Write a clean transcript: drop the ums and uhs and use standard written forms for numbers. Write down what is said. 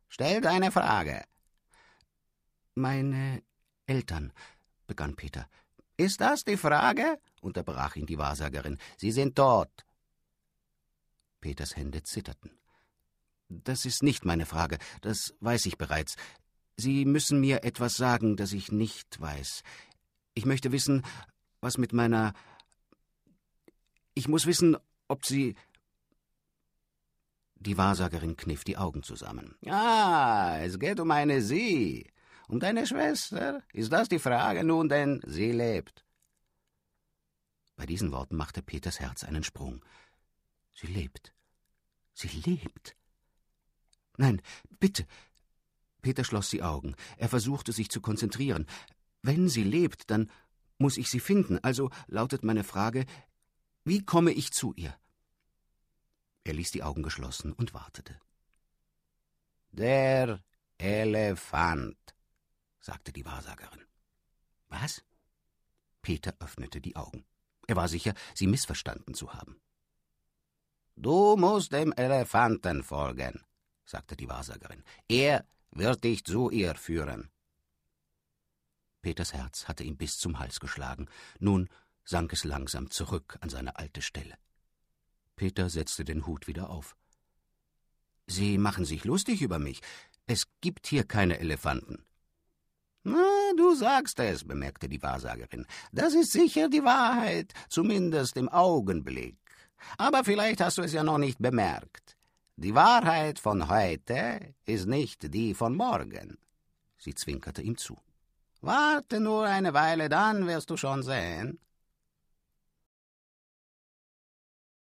Stell deine Frage. »Meine Eltern«, begann Peter. »Ist das die Frage?« unterbrach ihn die Wahrsagerin. »Sie sind tot.« Peters Hände zitterten. »Das ist nicht meine Frage, das weiß ich bereits. Sie müssen mir etwas sagen, das ich nicht weiß. Ich möchte wissen, was mit meiner... Ich muss wissen, ob Sie...« Die Wahrsagerin kniff die Augen zusammen. Es geht um eine Sie, um deine Schwester. Ist das die Frage nun, denn sie lebt? Bei diesen Worten machte Peters Herz einen Sprung. Sie lebt. Sie lebt. Nein, bitte. Peter schloss die Augen. Er versuchte, sich zu konzentrieren. Wenn sie lebt, dann muss ich sie finden. Also lautet meine Frage, wie komme ich zu ihr? Er ließ die Augen geschlossen und wartete. »Der Elefant«, sagte die Wahrsagerin. Was? Peter öffnete die Augen. Er war sicher, sie missverstanden zu haben. »Du musst dem Elefanten folgen«, sagte die Wahrsagerin. »Er wird dich zu ihr führen.« Peters Herz hatte ihm bis zum Hals geschlagen. Nun sank es langsam zurück an seine alte Stelle. Peter setzte den Hut wieder auf. »Sie machen sich lustig über mich. Es gibt hier keine Elefanten.« »Na, du sagst es«, bemerkte die Wahrsagerin. »Das ist sicher die Wahrheit, zumindest im Augenblick. Aber vielleicht hast du es ja noch nicht bemerkt. Die Wahrheit von heute ist nicht die von morgen.« Sie zwinkerte ihm zu. »Warte nur eine Weile, dann wirst du schon sehen.«